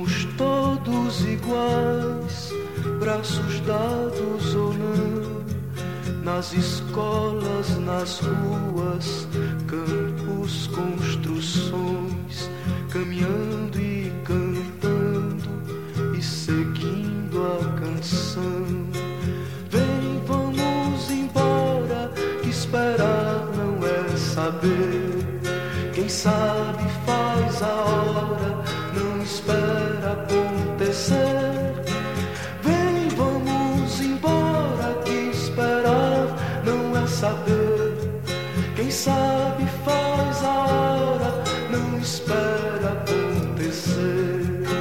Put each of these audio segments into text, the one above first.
Somos todos iguais, braços dados ou não, nas escolas, nas ruas, campos, construções, caminhando e cantando e seguindo a canção. Vem, vamos embora, que esperar não é saber. Quem sabe faz a hora, não espera acontecer. Vem, vamos embora, que esperar não é saber. Quem sabe faz a hora, não espera acontecer.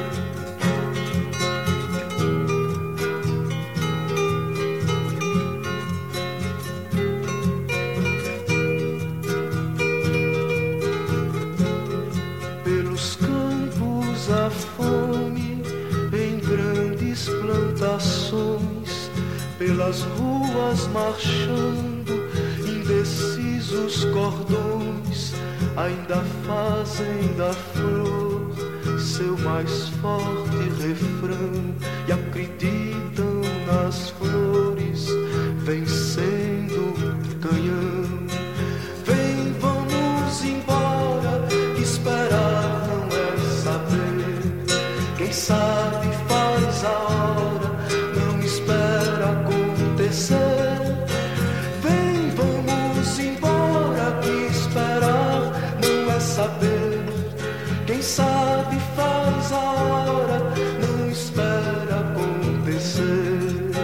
Pelos campos a fome, em grandes plantações, pelas ruas marchando, indecisos cordões, ainda fazem da flor seu mais forte refrão e acreditam nas flores vencendo o canhão. Vem, vamos embora, que esperar não é saber. Quem sabe faz a hora, não espera acontecer. Vem, vamos embora, que esperar não é saber. Quem sabe faz a hora, não espera acontecer.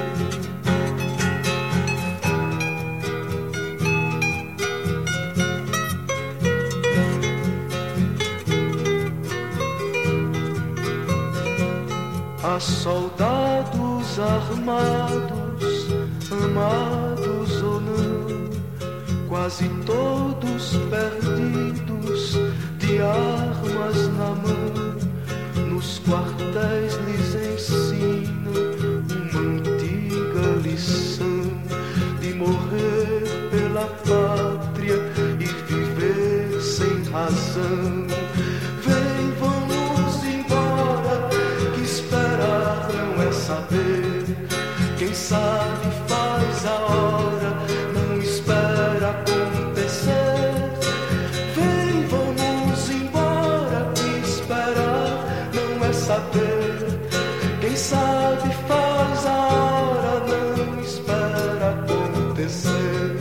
Há soldados armados, amados ou não, quase todos perdidos, de armas na mão. Nos quartéis lhes ensinam uma antiga lição de morrer pela pátria e viver sem razão. Vem, vamos embora, que esperar não é saber. Quem sabe faz a hora, não espera acontecer. Vem, vamos embora, que esperar não é saber. Quem sabe faz a hora, não espera acontecer.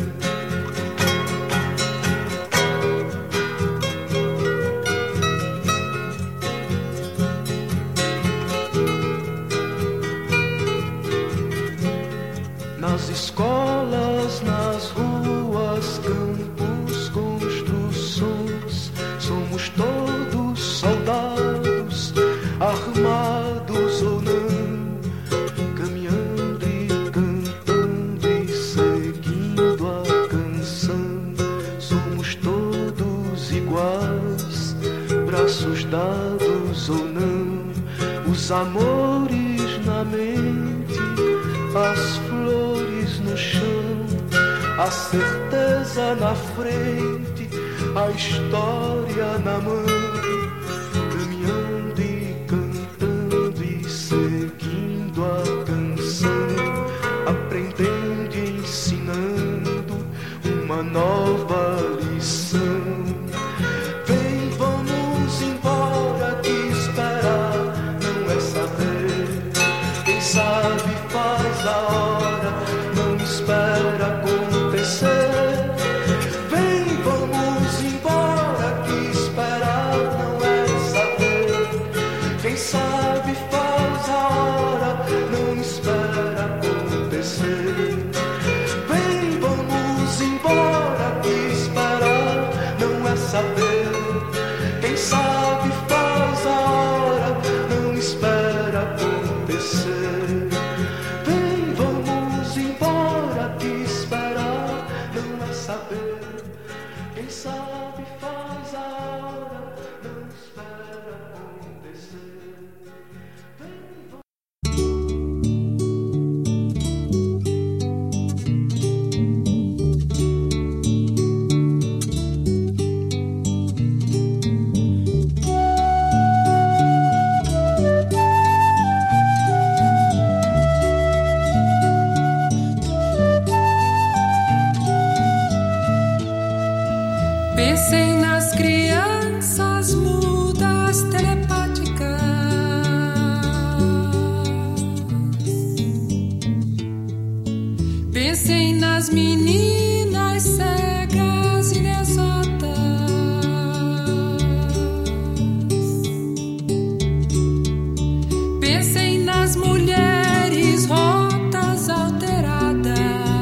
Nas escolas, nas ruas, campos, construções, somos todos soldados, armados ou não, caminhando e cantando e seguindo a canção. Somos todos iguais, braços dados ou não, os amores na mente, as flores no chão, a certeza na frente, a história na mão, caminhando e cantando e seguindo a canção, aprendendo e ensinando uma nova lição. Vem, vamos embora, que esperar não é saber. Quem sabe faz a hora, não espera acontecer. Vem, vamos embora, que esperar não é saber. Quem sabe faz a hora, não espera acontecer. Vem, vamos embora, que esperar não é saber. Quem sabe faz a hora, não espera acontecer. Vem, vamos embora, que esperar não é saber. Quem sabe faz a hora, não espera acontecer. Vem, Pensem nas meninas cegas e inexatas. Pensem nas mulheres rotas, alteradas.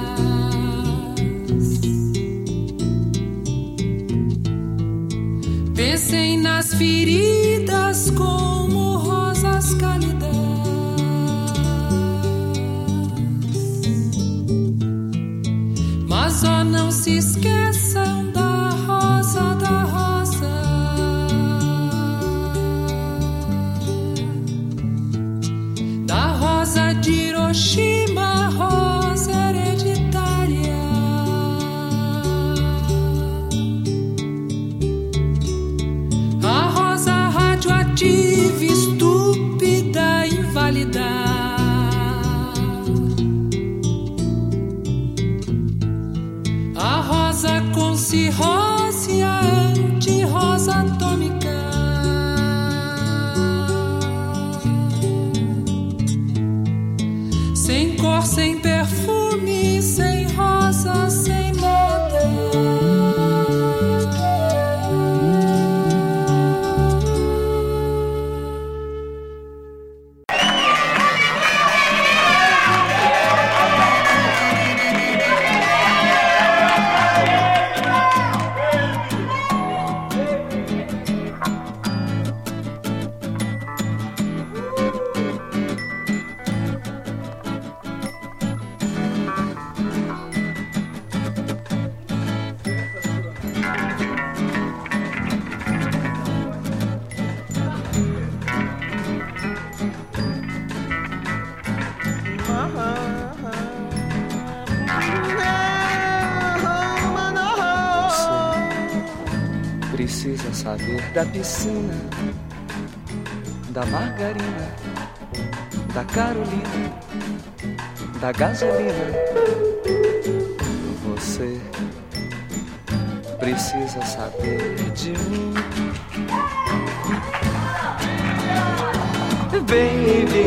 Pensem nas feridas como rosas cálidas. Mas só não se esqueçam da rosa, da rosa. Da rosa de Hiroshima, rosa hereditária. A rosa radioativa, estúpida, inválida. A rosa com cirrose, a anti-rosa atômica. Sem cor, sem perfume, sem rosa, sem nada. Precisa saber da piscina, da margarina, da Carolina, da gasolina. Você precisa saber de mim, baby,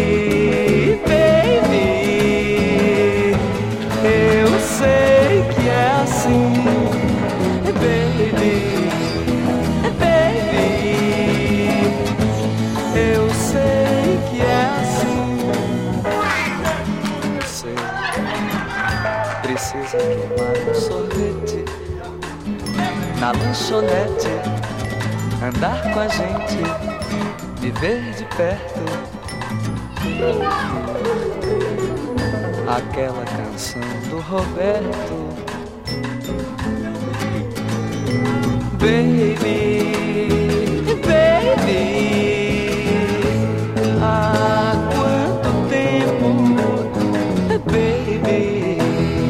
baby. Eu sei que é assim, baby. Eu sei que é assim. Você precisa tomar um sorvete na lanchonete, andar com a gente, viver de perto, aquela canção do Roberto. Baby, baby. Há quanto tempo, baby,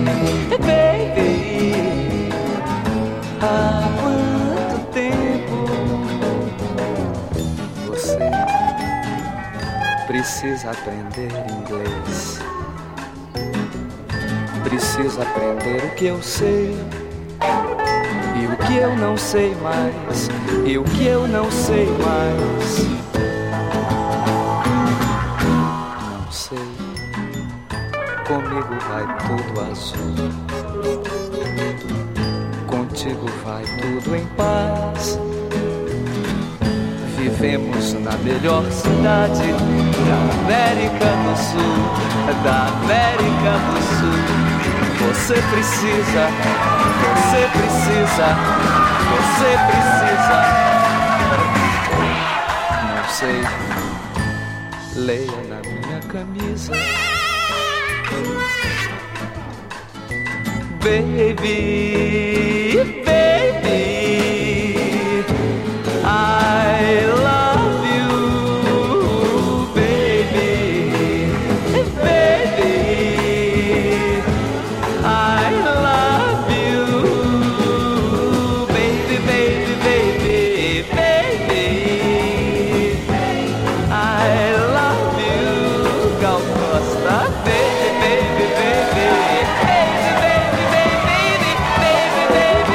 baby, há quanto tempo. Você precisa aprender inglês, precisa aprender o que eu sei e o que eu não sei mais, e o que eu não sei mais. Comigo vai tudo azul, contigo vai tudo em paz. Vivemos na melhor cidade da América do Sul, da América do Sul. Você precisa, você precisa, você precisa. Não sei, leia na minha camisa. Baby, baby, I love you, baby, baby, I love you, baby, baby, baby, baby, I love you, Gal Costa, baby, baby, baby. Baby, baby, baby, baby, baby.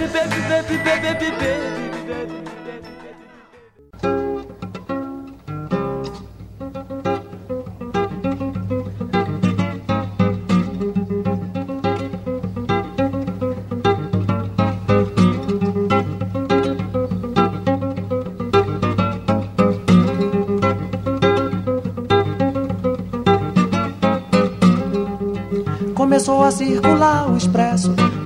Começou a circular o Expresso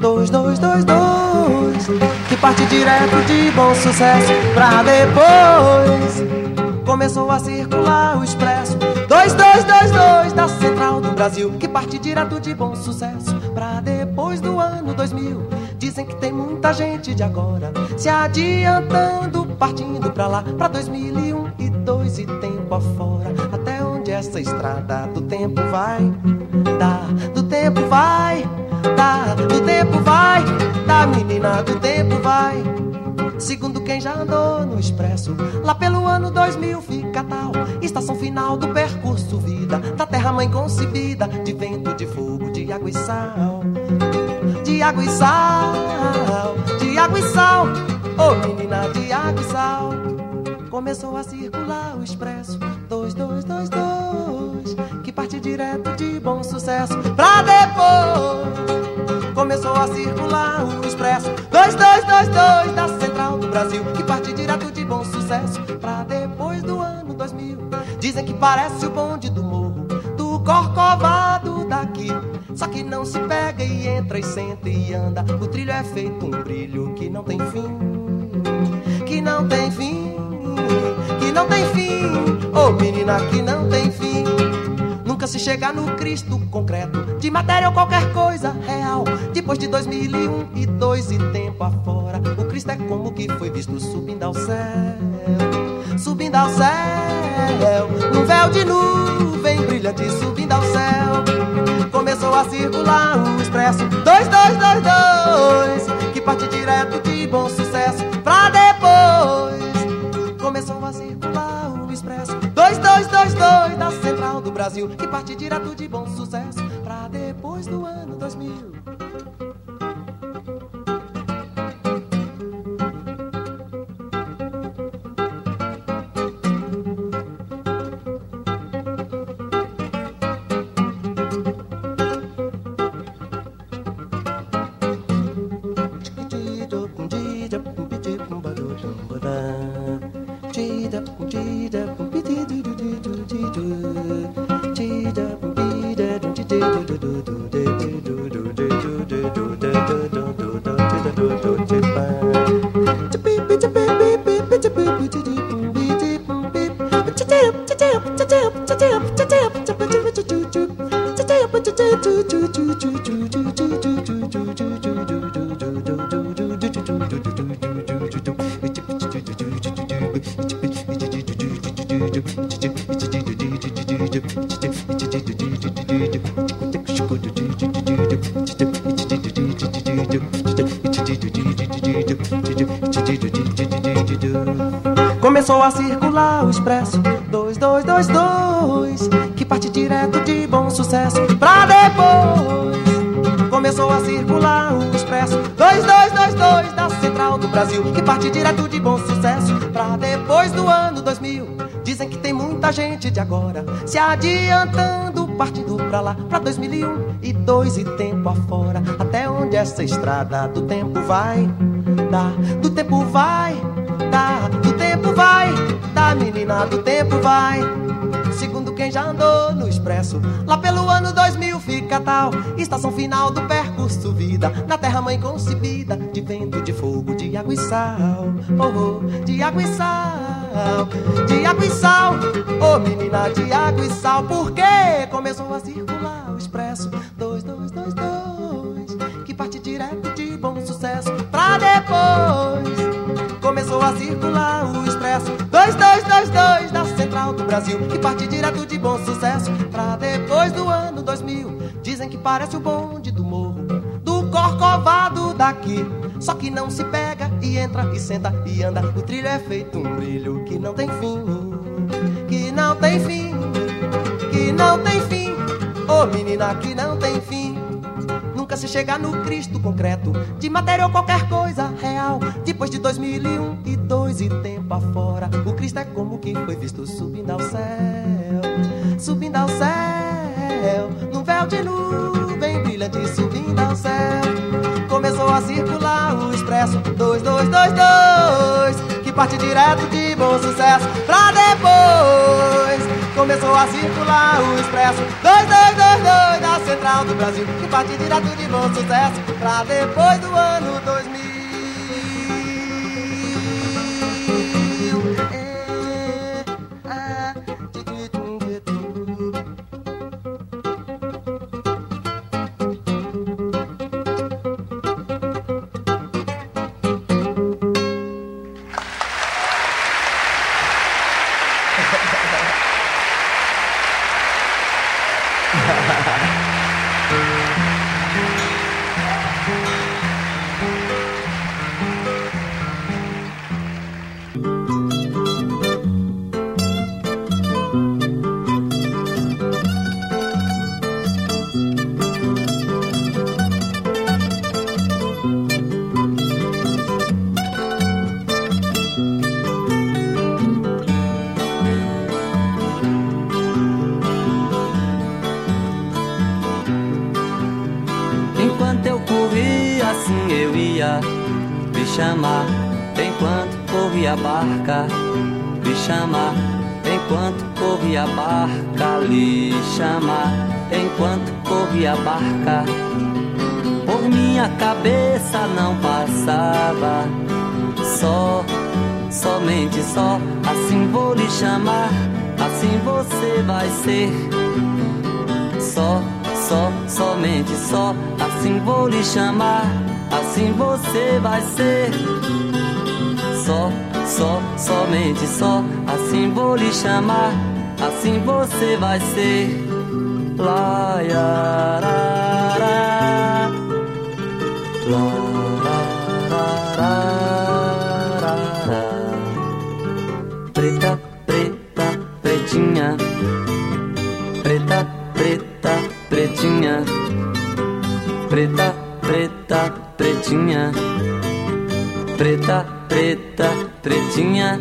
2222, que parte direto de Bom Sucesso pra depois. Começou a circular o Expresso 2222 da Central do Brasil, que parte direto de Bom Sucesso pra depois do ano 2000. Dizem que tem muita gente de agora se adiantando, partindo pra lá, pra 2001 e 2 e tempo afora. Até onde essa estrada do tempo vai dar, do tempo vai dar, do tempo vai dar, menina, do tempo vai. Segundo quem já andou no Expresso, lá pelo ano 2000 fica tal estação final do percurso vida, da terra mãe concebida, de vento, de fogo, de água e sal, de água e sal, de água e sal, oh menina, de água e sal. Começou a circular o Expresso 2222, que parte direto de Bom Sucesso pra depois. Começou a circular o Expresso 2222 da Central do Brasil, que parte direto de Bom Sucesso pra depois do ano 2000. Dizem que parece o bonde do morro do Corcovado daqui, só que não se pega e entra e senta e anda. O trilho é feito um brilho que não tem fim, que não tem fim, que não tem fim, oh menina, que não tem fim. Nunca se chega no Cristo concreto, de matéria ou qualquer coisa real. Depois de 2001 e 2 e tempo afora, o Cristo é como que foi visto subindo ao céu, subindo ao céu, num véu de nuvem brilhante subindo ao céu. Começou a circular o Expresso 2222, que parte direto de Bom Sucesso pra depois. Começou a circular o Expresso 2222 da Central do Brasil, que parte direto de Bom Sucesso pra depois do ano 2000. Começou a circular o Expresso 2222, que parte direto de Bom Sucesso pra depois. Começou a circular o Expresso 2222 da Central do Brasil, que parte direto de Bom Sucesso pra depois do ano 2000. Dizem que tem muita gente de agora se adiantando, partindo pra lá, pra 2001 e 2 e tempo afora. Até onde essa estrada do tempo vai dar, do tempo vai dar, do tempo vai dar, menina, do tempo vai. Segundo quem já andou no Expresso, lá pelo ano 2000 fica tal estação final do percurso vida, na terra mãe concebida, de vento, de fogo, de água e sal, oh, oh, de água e sal, de água e sal, oh menina, de água e sal. Porque começou a circular o Expresso 2222, que parte direto de Bom Sucesso pra depois. Começou a circular o Expresso 2222 da Central do Brasil, que parte direto de Bom Sucesso pra depois do ano 2000. Dizem que parece o bonde do morro do Corcovado daqui, só que não se pega e entra e senta e anda. O trilho é feito um brilho que não tem fim, que não tem fim, que não tem fim, oh menina, que não tem fim. Nunca importa se chegar no Cristo concreto, de matéria ou qualquer coisa real. Depois de 2001 e 2 e tempo afora, o Cristo é como que foi visto subindo ao céu, subindo ao céu, num véu de nuvem brilhante subindo ao céu. Começou a circular o expresso 2222, que parte direto de Bom Sucesso pra depois. Começou a circular o expresso 2222 da Central do Brasil, que parte direto de Bom Sucesso pra depois do ano 2000. Chamar enquanto corria a barca, lhe chamar enquanto corria a barca, lhe chamar enquanto corria a barca. Por minha cabeça não passava, somente só, assim vou lhe chamar, assim você vai ser. Somente só, assim vou lhe chamar, assim você vai ser. Somente só, assim vou lhe chamar, assim você vai ser. Lá, ya, ra, ra. Lá, ra, ra, ra. Preta, preta, pretinha. Preta, preta, pretinha. Preta, preta, pretinha. Preta, preta, pretinha.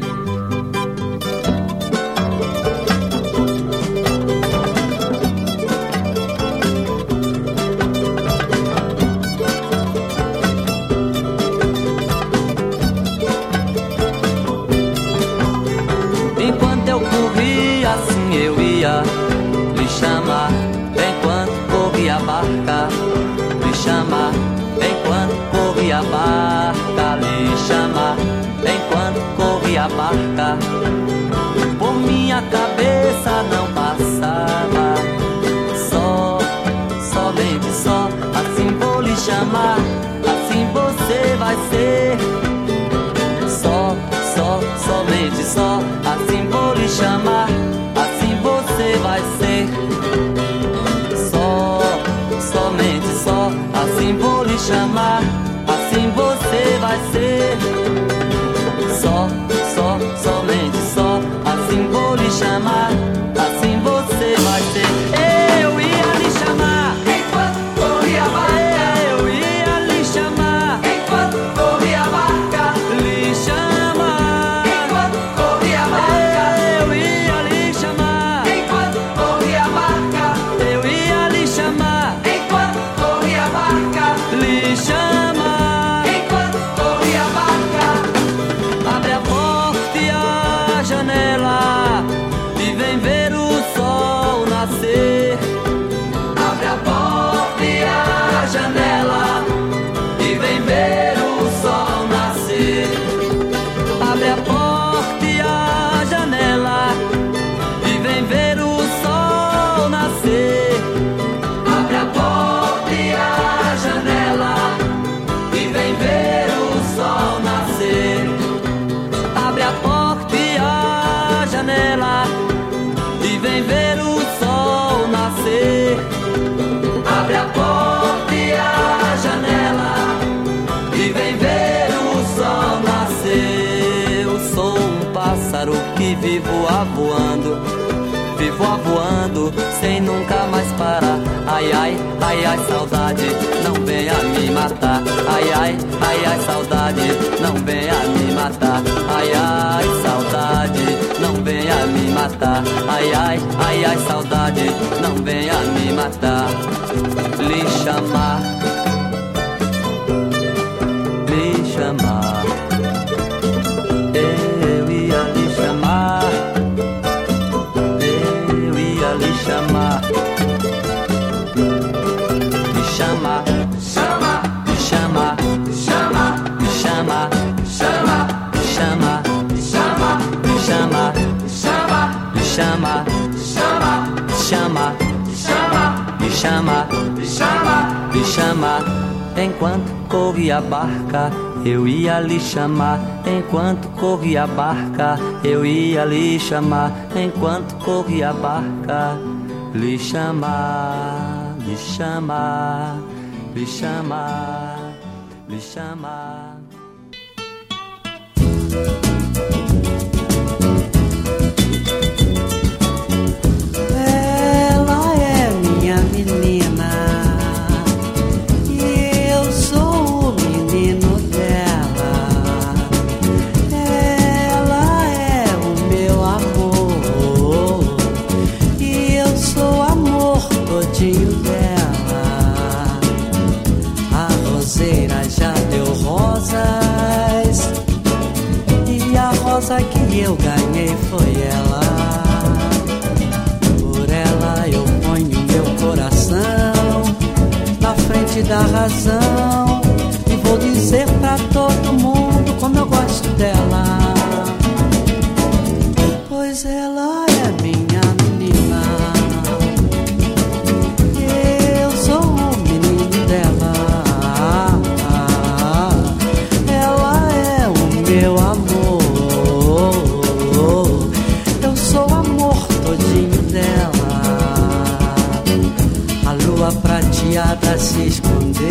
Enquanto eu corria, assim eu ia lhe chamar. Enquanto corria a barca, lhe chamar. Enquanto corria a barca, lhe chamar. Enquanto corria a barca, por minha cabeça não passava. Somente só, assim vou lhe chamar, assim você vai ser. Somente só, assim vou lhe chamar, assim você vai ser. Somente só, assim vou lhe chamar, assim você vai ser. Somente só, assim vou lhe chamar, assim você vai ser. Eu ia lhe chamar enquanto corria a barca. Eu ia lhe chamar enquanto corria a barca. Lhe chamar enquanto corria a barca. Eu ia lhe chamar enquanto corria a barca. Eu ia lhe chamar enquanto corria a barca. Lhe chamar enquanto corria a barca. Abre a porta e a janela e vem ver o sol nascer. Abre a porta e a janela e vem ver o sol nascer. Abre a porta e a janela e vem ver o sol nascer. Abre a porta e a janela e vem ver o sol nascer. Abre a porta e a janela e vem ver o sol nascer. Abre a porta e a janela e vem ver o sol nascer. Eu sou um pássaro que vivo avoando, sem nunca mais parar. Ai, ai, ai, ai, saudade, não vem matar. Ai, ai, ai, ai, saudade, não venha me matar. Lhe chamar, lhe chamar. Eu ia lhe chamar, eu ia lhe chamar. Me chamar, chama, me chamar, chama, me chamar, chama, me chamar, chama, me chamar, chama, me chamar, chama, chama, chama, me chamar, chama, me chamar. Enquanto corria a barca, eu ia lhe chamar. Enquanto corria a barca, eu ia lhe chamar. Enquanto corria a barca, lhe chamar, lhe chamar, lhe chamar, lhe chamar. Ela é minha menina e eu sou o menino dela. Ela é o meu amor e eu sou o amor todinho dela. A roseira já deu rosas e a rosa que eu ganhei foi ela. Por ela eu ponho meu coração na frente da razão e vou dizer pra todo mundo como eu gosto dela. Pois ela é minha menina, eu sou o menino dela. Ela é o meu amor, eu sou o amor todinho dela. A lua prateada se escondeu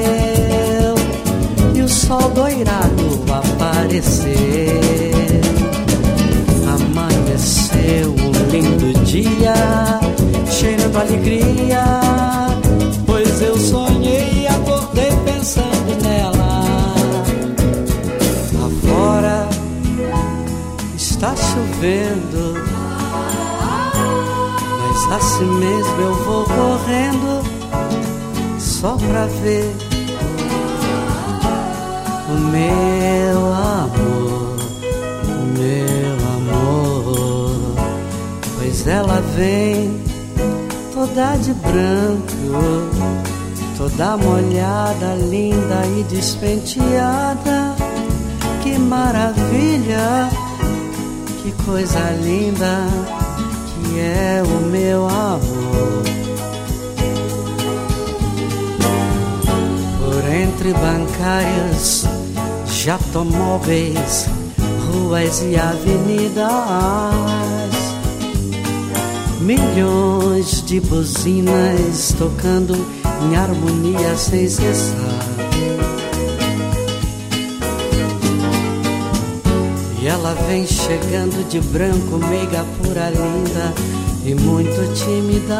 e o sol doirado apareceu. Amanheceu um lindo dia, cheirando alegria, pois eu sonhei e acordei pensando nela. Lá fora está chovendo, mas assim mesmo eu vou correndo só pra ver o meu amor, o meu amor. Pois ela vem toda de branco, toda molhada, linda e despenteada. Que maravilha, que coisa linda que é o meu amor. Por entre bancários, jatomóveis, ruas e avenidas, milhões de buzinas tocando em harmonia sem cessar. E ela vem chegando de branco, meiga, pura, linda e muito tímida.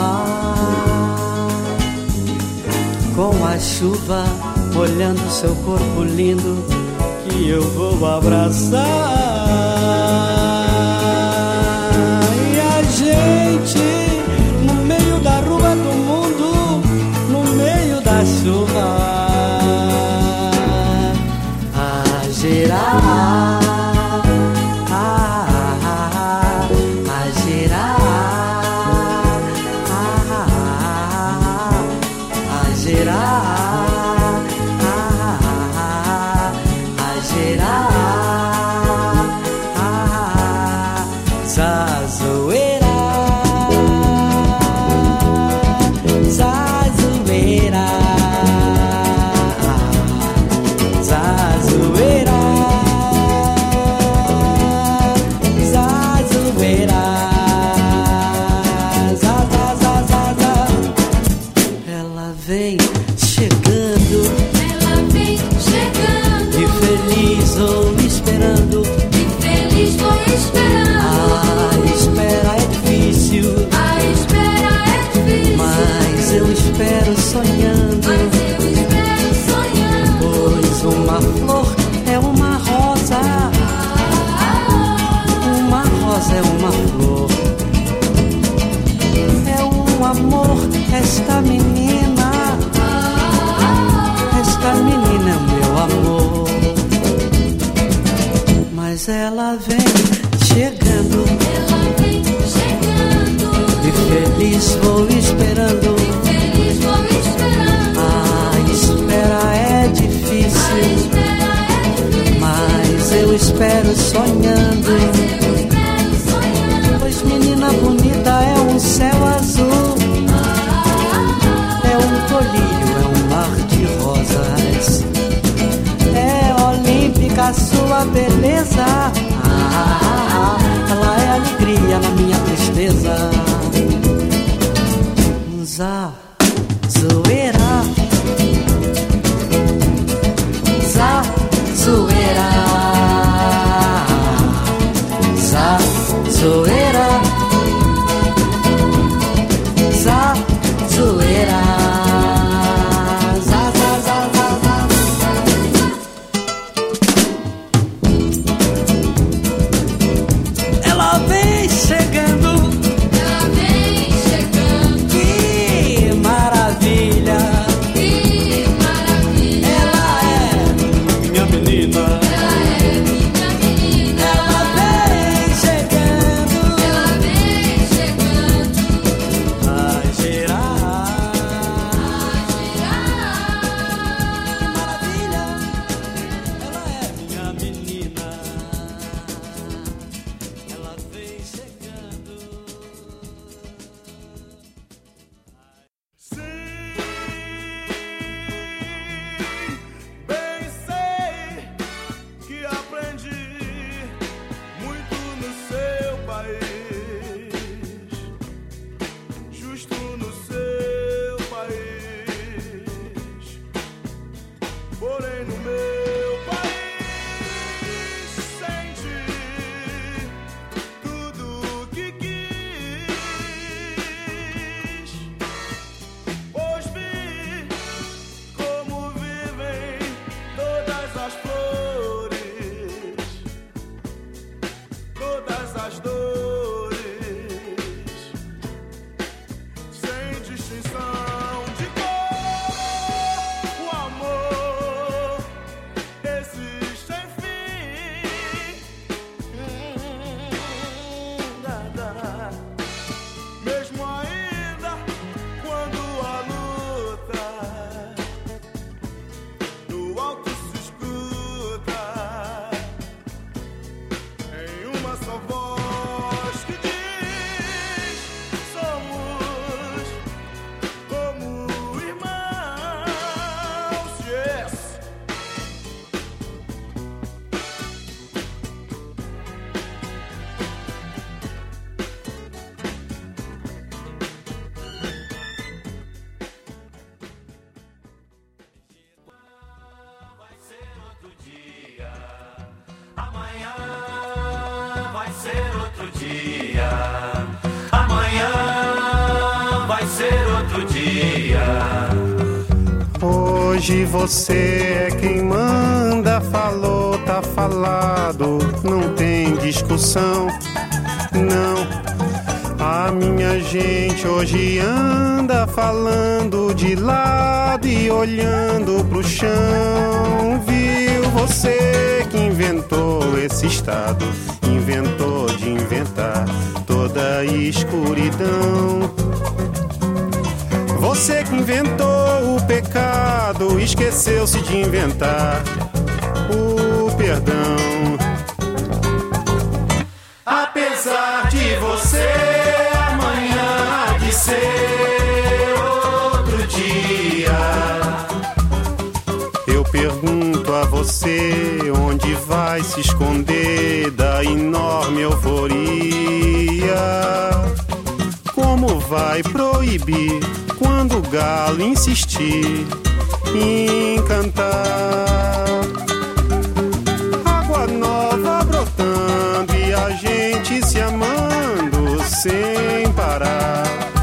Com a chuva molhando seu corpo lindo, que eu vou abraçar. E a gente no meio da rua do mundo, no meio da chuva, a girar. É uma flor ela vem chegando, e feliz vou esperando. A espera é difícil, mas eu espero sonhando. Pois menina bonita é um céu azul, é um colírio, é um mar de rosas, é olímpica sua beleza. Ela é alegria na minha tristeza. Zá, zoeira, zá, zoeira, zá, zoeira, zá, zoeira, zá, zá, zá, zá, zá. Ela vem chegando, que maravilha, ela é minha menina. Hoje você é quem manda, falou, tá falado, não tem discussão, não. A minha gente hoje anda falando de lado e olhando pro chão. Viu você que inventou esse estado, inventou de inventar toda a escuridão. Você que inventou o pecado, esqueceu-se de inventar o perdão. Apesar de você, amanhã há de ser outro dia. Eu pergunto a você, onde vai se esconder da enorme euforia? Como vai proibir quando o galo insistir em cantar? Água nova brotando e a gente se amando sem parar.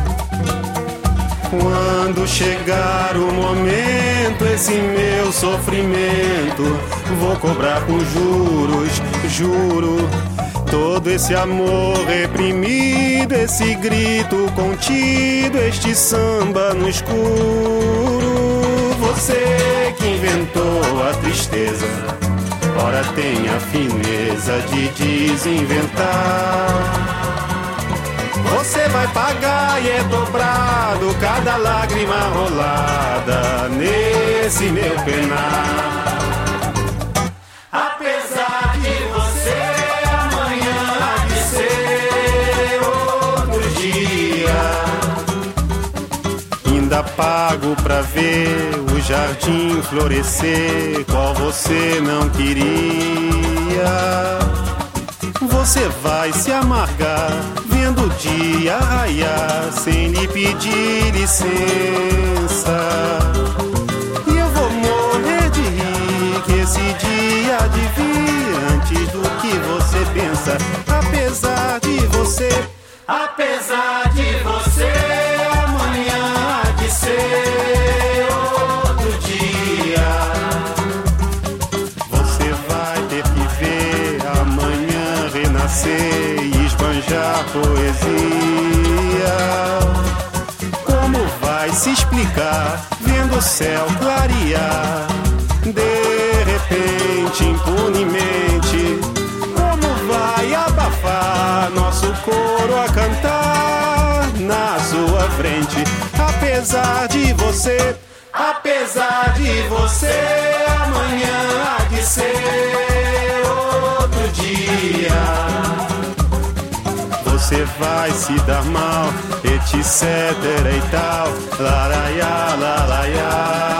Quando chegar o momento, esse meu sofrimento vou cobrar com juros, juro. Todo esse amor reprimido, esse grito contido, este samba no escuro. Você que inventou a tristeza, ora tem a fineza de desinventar. Você vai pagar e é dobrado cada lágrima rolada nesse meu penar. Apesar de você amanhã há de ser outro dia, ainda pago pra ver o jardim florescer qual você não queria. Você vai se amargar vendo o dia raiar sem lhe pedir licença. E eu vou morrer de rir que esse dia há de vir antes do que você pensa. Apesar de você amanhã há de ser outro dia. Você vai ter que ver amanhã renascer e esbanjar poesia. Como vai se explicar vendo o céu clarear de repente, impunemente? Como vai abafar nosso coro a cantar na sua frente? Apesar de você amanhã há de ser outro dia. Você vai se dar mal, etc e tal, laraiá, laraiá.